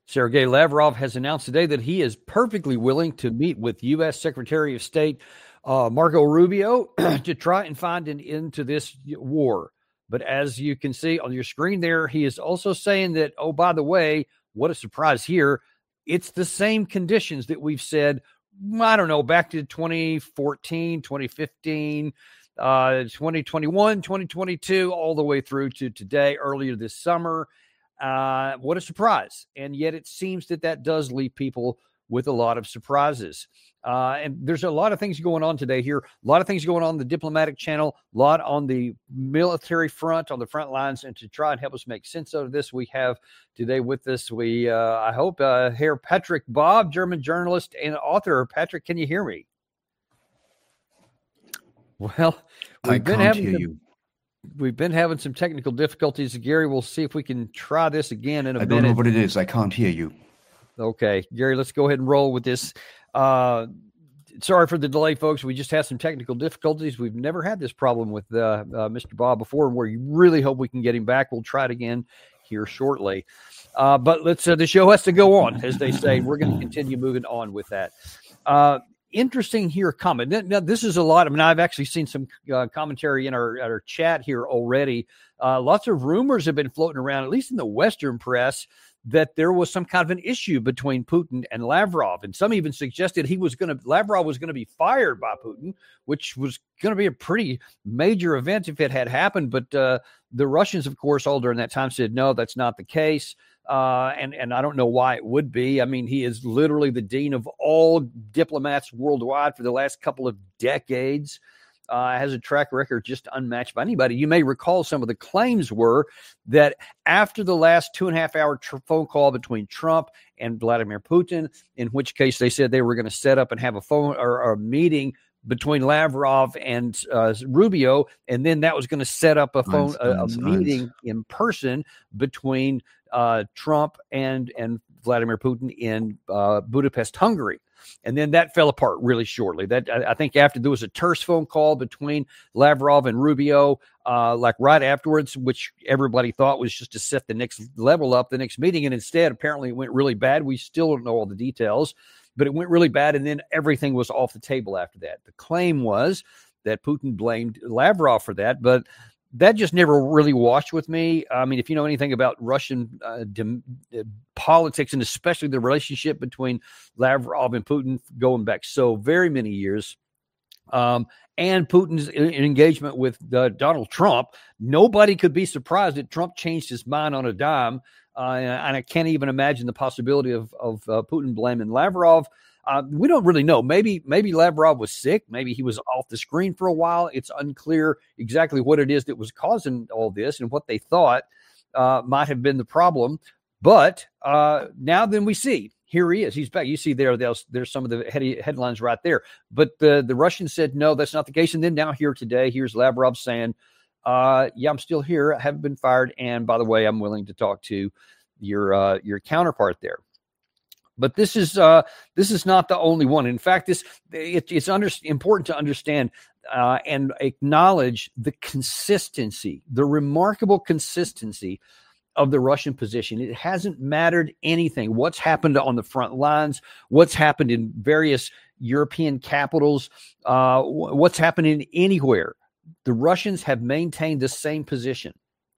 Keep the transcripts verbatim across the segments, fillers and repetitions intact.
Sergei Lavrov has announced today that he is perfectly willing to meet with U S Secretary of State uh, Marco Rubio to try and find an end to this war. But as you can see on your screen there, he is also saying that, oh, by the way, what a surprise here. It's the same conditions that we've said, I don't know, back to twenty fourteen, twenty fifteen, uh, twenty twenty-one, twenty twenty-two, all the way through to today, earlier this summer. Uh, what a surprise. And yet it seems that that does leave people with a lot of surprises. Uh, and there's a lot of things going on today here. A lot of things going on the diplomatic channel, a lot on the military front, on the front lines. And to try and help us make sense of this, we have today with us, we, uh, I hope, uh, Herr Patrick Bob, German journalist and author. Patrick, can you hear me? Well, we've I been can't having hear some, you. We've been having some technical difficulties. Gary, we'll see if we can try this again in a I minute. don't know what it is. I can't hear you. Okay, Gary, let's go ahead and roll with this. Uh, sorry for the delay, folks. We just had some technical difficulties. We've never had this problem with uh, uh, Mister Bob before, and we really hope we can get him back. We'll try it again here shortly. Uh, but let's. Uh, the show has to go on, as they say. We're going to continue moving on with that. Uh, interesting here comment. Now, this is a lot. I mean, I've actually seen some uh, commentary in our, our chat here already. Uh, lots of rumors have been floating around, at least in the Western press, that there was some kind of an issue between Putin and Lavrov. And some even suggested he was going to, Lavrov was going to be fired by Putin, which was going to be a pretty major event if it had happened. But uh, the Russians, of course, all during that time said, no, that's not the case. Uh, and, and I don't know why it would be. I mean, he is literally the dean of all diplomats worldwide for the last couple of decades. Uh, has a track record just unmatched by anybody. You may recall some of the claims were that after the last two and a half hour tr- phone call between Trump and Vladimir Putin, in which case they said they were going to set up and have a phone or, or a meeting between Lavrov and uh, Rubio, and then that was going to set up a phone a, a meeting in person between uh, Trump and and Vladimir Putin in uh, Budapest, Hungary. And then that fell apart really shortly. That I, I think after there was a terse phone call between Lavrov and Rubio, uh, like right afterwards, which everybody thought was just to set the next level up, the next meeting. And instead, apparently it went really bad. We still don't know all the details, but it went really bad. And then everything was off the table after that. The claim was that Putin blamed Lavrov for that, but that just never really washed with me. I mean, if you know anything about Russian uh, dim, uh, politics, and especially the relationship between Lavrov and Putin going back so very many years, um, and Putin's engagement with uh, Donald Trump, nobody could be surprised that Trump changed his mind on a dime. Uh, and I can't even imagine the possibility of, of uh, Putin blaming Lavrov. Uh, we don't really know. Maybe maybe Lavrov was sick. Maybe he was off the screen for a while. It's unclear exactly what it is that was causing all this and what they thought uh, might have been the problem. But uh, now then we see. Here he is. He's back. You see there, there's, there's some of the heady headlines right there. But the, the Russians said, no, that's not the case. And then now here today, here's Lavrov saying, uh, yeah, I'm still here. I haven't been fired. And by the way, I'm willing to talk to your uh, your counterpart there. But this is uh, this is not the only one. In fact, this it, it's under, important to understand uh, and acknowledge the consistency, the remarkable consistency of the Russian position. It hasn't mattered anything. What's happened on the front lines, what's happened in various European capitals, uh, what's happening anywhere. The Russians have maintained the same position.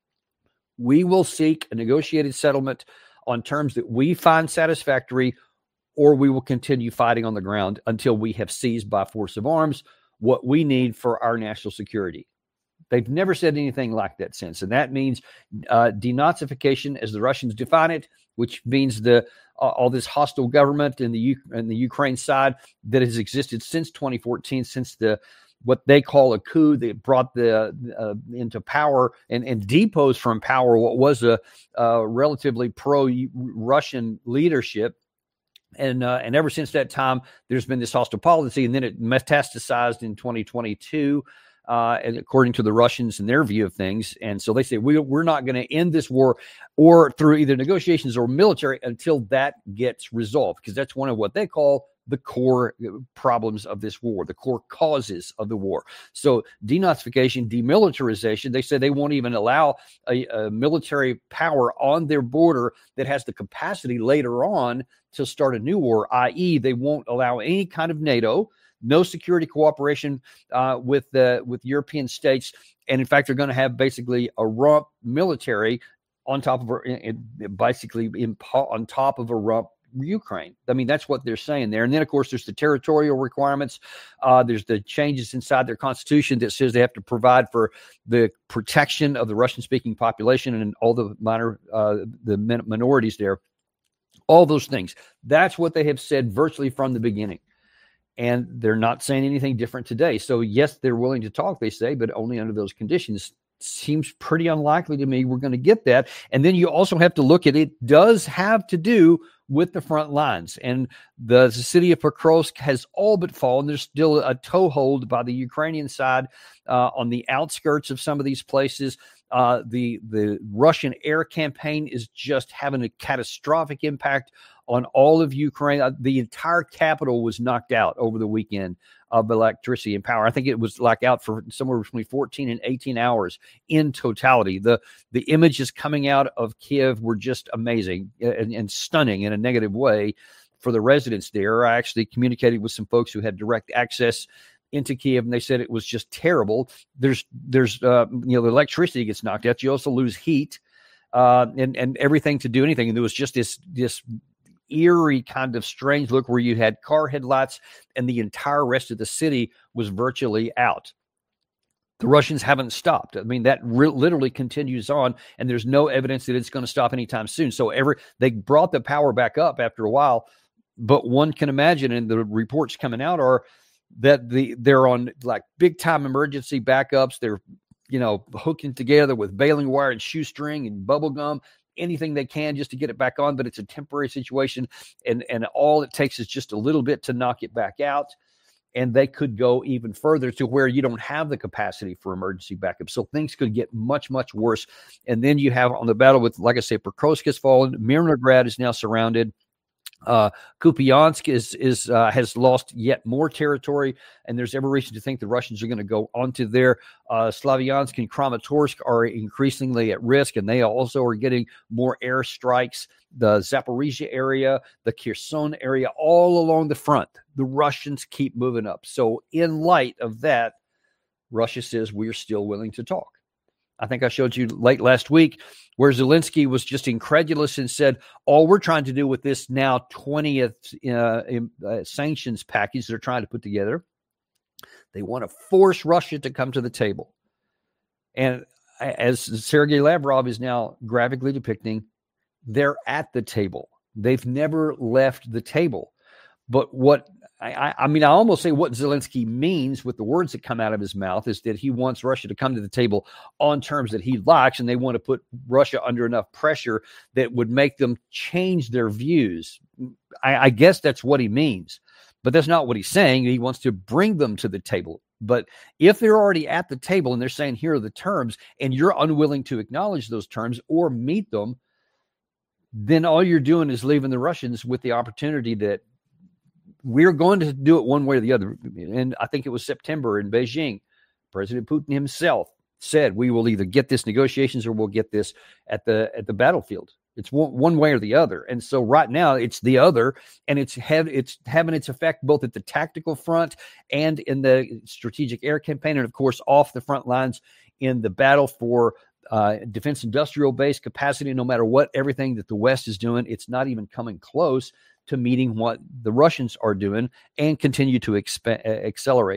We will seek a negotiated settlement on terms that we find satisfactory, or we will continue fighting on the ground until we have seized by force of arms what we need for our national security. They've never said anything like that since. And that means uh, denazification, as the Russians define it, which means the uh, all this hostile government in the U- in the Ukraine side that has existed since twenty fourteen, since the what they call a coup that brought the uh, into power and, and deposed from power what was a, a relatively pro-Russian leadership. And uh, and ever since that time, there's been this hostile policy, and then it metastasized in twenty twenty-two, uh, and according to the Russians and their view of things. And so they say, we, we're not going to end this war or through either negotiations or military until that gets resolved, because that's one of what they call the core problems of this war, the core causes of the war. So denazification, demilitarization, they said they won't even allow a, a military power on their border that has the capacity later on to start a new war, that is they won't allow any kind of NATO, no security cooperation uh, with the with European states. And in fact, they're going to have basically a rump military on top of, basically in, on top of a rump Ukraine. I mean, that's what they're saying there. And then, of course, there's the territorial requirements. Uh, there's the changes inside their constitution that says they have to provide for the protection of the Russian-speaking population and all the minor, uh, the min- minorities there. All those things. That's what they have said virtually from the beginning. And they're not saying anything different today. So, yes, they're willing to talk, they say, but only under those conditions. Seems pretty unlikely to me we're going to get that. And then you also have to look at it does have to do with the front lines. And the, the city of Pokrovsk has all but fallen. There's still a toehold by the Ukrainian side uh, on the outskirts of some of these places. Uh, the, the Russian air campaign is just having a catastrophic impact on all of Ukraine. Uh, the entire capital was knocked out over the weekend of electricity and power. I think it was like out for somewhere between fourteen and eighteen hours in totality. The the images coming out of Kiev were just amazing and, and stunning in a negative way for the residents there. I actually communicated with some folks who had direct access into Kiev, and they said it was just terrible. There's there's uh, you know, the electricity gets knocked out. You also lose heat uh, and and everything to do anything. And there was just this this eerie kind of strange look where you had car headlights and the entire rest of the city was virtually out. The Russians haven't stopped. I mean, that re- literally continues on, and there's no evidence that it's going to stop anytime soon. So every they brought the power back up after a while, but one can imagine, and the reports coming out are that the they're on like big time emergency backups. They're, you know, hooking together with baling wire and shoestring and bubble gum, anything they can just to get it back on, but it's a temporary situation. And, and all it takes is just a little bit to knock it back out. And they could go even further to where you don't have the capacity for emergency backup. So things could get much, much worse. And then you have on the battle with, like I say, Pokrovsk has fallen. Mirnograd is now surrounded. Uh, Kupiansk is is uh, has lost yet more territory, and there's every reason to think the Russians are going to go onto there. Uh, Slavyansk and Kramatorsk are increasingly at risk, and they also are getting more airstrikes. The Zaporizhia area, the Kherson area, all along the front, the Russians keep moving up. So in light of that, Russia says we're still willing to talk. I think I showed you late last week where Zelensky was just incredulous and said, all we're trying to do with this now twentieth uh, uh, sanctions package they're trying to put together, they want to force Russia to come to the table. And as Sergei Lavrov is now graphically depicting, they're at the table. They've never left the table. But what I, I mean, I almost say what Zelensky means with the words that come out of his mouth is that he wants Russia to come to the table on terms that he likes, and they want to put Russia under enough pressure that would make them change their views. I, I guess that's what he means, but that's not what he's saying. He wants to bring them to the table. But if they're already at the table and they're saying, here are the terms, and you're unwilling to acknowledge those terms or meet them, then all you're doing is leaving the Russians with the opportunity that we're going to do it one way or the other. And I think it was September in Beijing, President Putin himself said, we will either get this negotiations or we'll get this at the at the battlefield. It's one, one way or the other. And so right now it's the other, and it's have, it's having its effect both at the tactical front and in the strategic air campaign, and of course off the front lines in the battle for uh, defense industrial base capacity. No matter what, everything that the West is doing, it's not even coming close to meeting what the Russians are doing and continue to exp- accelerate.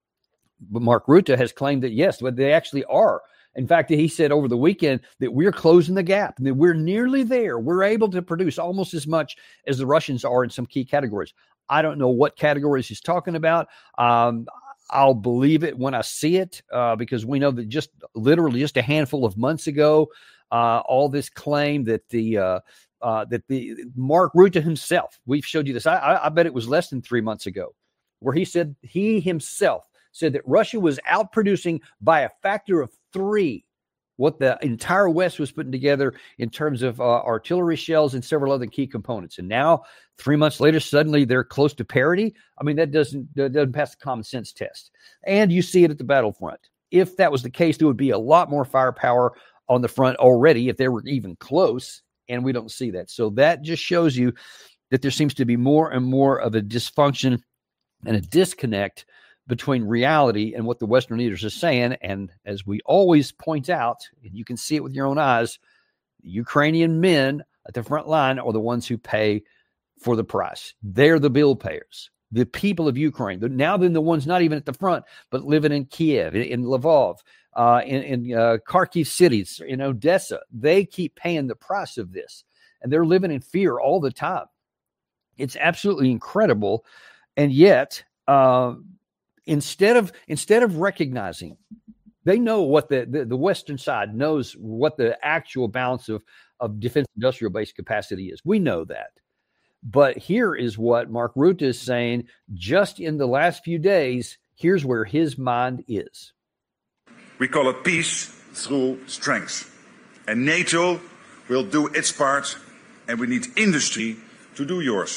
But Mark Rutte has claimed that, yes, but they actually are. In fact, he said over the weekend that we're closing the gap, that we're nearly there. We're able to produce almost as much as the Russians are in some key categories. I don't know what categories he's talking about. Um, I'll believe it when I see it, uh, because we know that just literally just a handful of months ago, uh, all this claim that the uh, Uh, that the Mark Rutte himself, we've showed you this. I, I, I bet it was less than three months ago, where he said he himself said that Russia was outproducing by a factor of three what the entire West was putting together in terms of uh, artillery shells and several other key components. And now, three months later, suddenly they're close to parity. I mean, that doesn't, that doesn't pass the common sense test. And you see it at the battlefront. If that was the case, there would be a lot more firepower on the front already if they were even close, and we don't see that. So that just shows you that there seems to be more and more of a dysfunction and a disconnect between reality and what the Western leaders are saying. And as we always point out, and you can see it with your own eyes, the Ukrainian men at the front line are the ones who pay for the price. They're the bill payers. The people of Ukraine, they're now then the ones not even at the front, but living in Kiev, in, in Lvov, uh, in, in uh, Kharkiv cities, in Odessa, they keep paying the price of this. And they're living in fear all the time. It's absolutely incredible. And yet, uh, Instead of instead of recognizing, they know what the, the, the Western side knows what the actual balance of, of defense industrial base capacity is. We know that. But here is what Mark Rutte is saying just in the last few days. Here's where his mind is. We call it peace through strength. And NATO will do its part, and we need industry to do yours.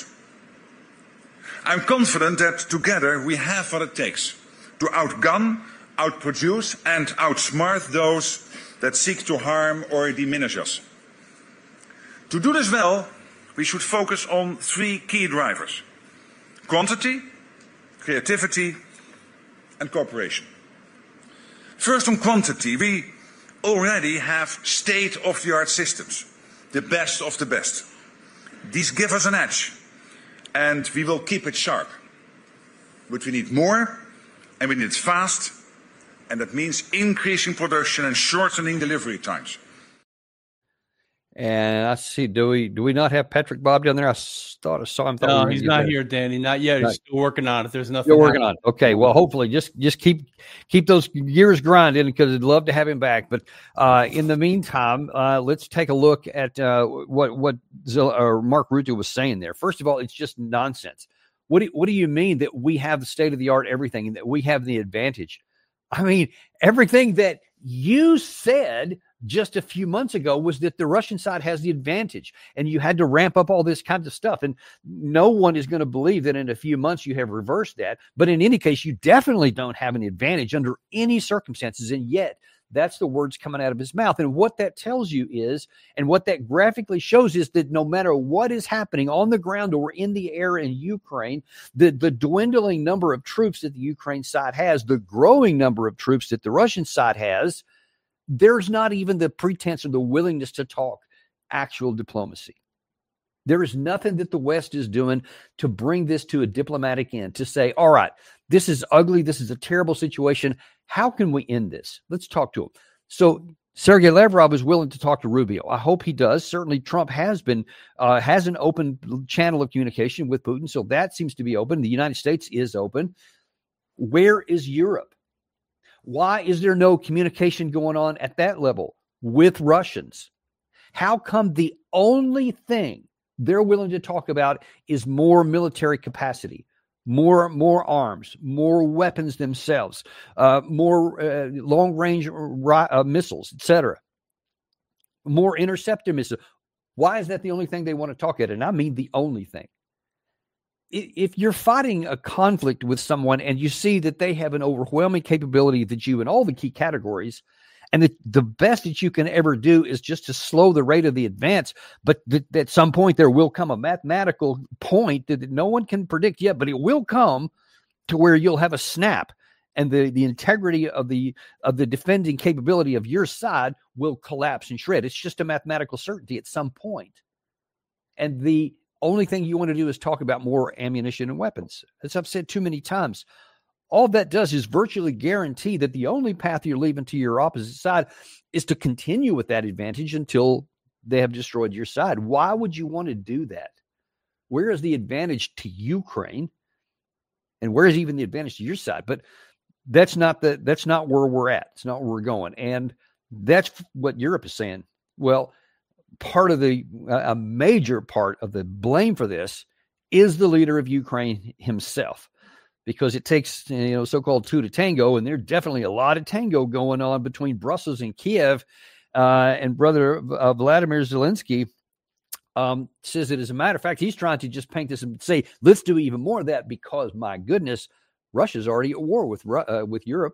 I'm confident that together we have what it takes to outgun, outproduce and outsmart those that seek to harm or diminish us. To do this well, we should focus on three key drivers: quantity, creativity and cooperation. First, on quantity, we already have state-of-the-art systems, the best of the best. These give us an edge, and we will keep it sharp. But we need more, and we need it fast, and that means increasing production and shortening delivery times. And I see, do we do we not have Patrick Bob down there? I thought I saw him. No, he's not here, Danny. Not yet. He's still working on it. There's nothing. Still working on it. Okay. Well, hopefully, just just keep keep those gears grinding, because I'd love to have him back. But uh, in the meantime, uh, let's take a look at uh, what what Zil- or Mark Rutte was saying there. First of all, it's just nonsense. What do, what do you mean that we have the state of the art everything and that we have the advantage? I mean, everything that you said just a few months ago was that the Russian side has the advantage, and you had to ramp up all this kind of stuff. And no one is going to believe that in a few months you have reversed that. But in any case, you definitely don't have an advantage under any circumstances. And yet that's the words coming out of his mouth. And what that tells you is, and what that graphically shows is, that no matter what is happening on the ground or in the air in Ukraine, the, the dwindling number of troops that the Ukraine side has, the growing number of troops that the Russian side has, there's not even the pretense or the willingness to talk actual diplomacy. There is nothing that the West is doing to bring this to a diplomatic end, to say, all right, this is ugly. This is a terrible situation. How can we end this? Let's talk to him. So Sergei Lavrov is willing to talk to Rubio. I hope he does. Certainly Trump has been, uh, has an open channel of communication with Putin. So that seems to be open. The United States is open. Where is Europe? Why is there no communication going on at that level with Russians? How come the only thing they're willing to talk about is more military capacity, more, more arms, more weapons themselves, uh, more uh, long-range uh, missiles, et cetera, more interceptor missiles? Why is that the only thing they want to talk at? And I mean the only thing. If you're fighting a conflict with someone and you see that they have an overwhelming capability that you in all the key categories, and that the best that you can ever do is just to slow the rate of the advance, but th- at some point there will come a mathematical point that no one can predict yet, but it will come to where you'll have a snap, and the, the integrity of the of the defending capability of your side will collapse and shred. It's just a mathematical certainty at some point. And the only thing you want to do is talk about more ammunition and weapons. As I've said too many times, all that does is virtually guarantee that the only path you're leaving to your opposite side is to continue with that advantage until they have destroyed your side. Why would you want to do that? Where is the advantage to Ukraine? And where is even the advantage to your side? But that's not the that's not where we're at. It's not where we're going. And that's what Europe is saying. Well, part of the, a major part of the blame for this is the leader of Ukraine himself. because it takes, you know, so-called two to tango, and there's definitely a lot of tango going on between Brussels and Kiev. Uh, and brother uh, Vladimir Zelensky um, says that, as a matter of fact, he's trying to just paint this and say, let's do even more of that because, my goodness, Russia's already at war with uh, with Europe.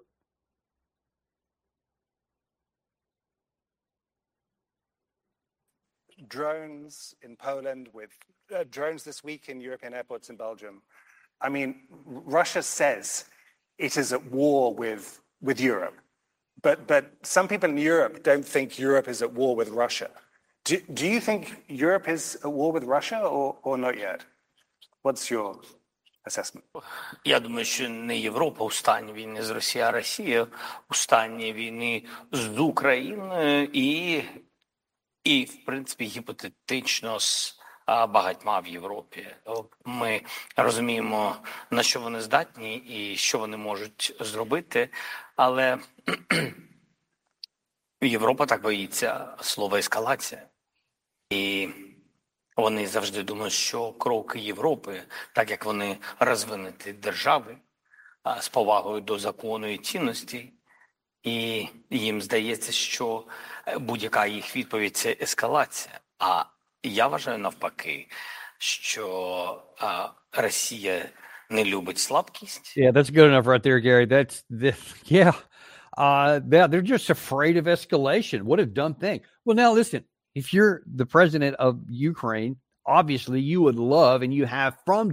Drones in Poland, with uh, drones this week in European airports in Belgium. I mean, Russia says it is at war with, with Europe, but, but some people in Europe don't think Europe is at war with Russia. Do, do you think Europe is at war with Russia or, or not yet? What's your assessment? Я думаю, що не Європа у стані війни з Росією, а Росія у стані війни з Україною і І, в принципі, гіпотетично з а, багатьма в Європі. Ми розуміємо, на що вони здатні і що вони можуть зробити, але Європа так боїться слова ескалація. І вони завжди думають, що кроки Європи, так як вони розвинуті держави, а, з повагою до закону і цінностей, і їм здається, що будь-яка їх відповідь – це ескалація. А я вважаю навпаки, що а, Росія не любить слабкість. Yeah, that's good enough right there, Gary. That's, this, yeah. Uh, yeah, they're just afraid of escalation. What a dumb thing. Well, now listen, if you're the president of Ukraine, obviously you would love, and you have from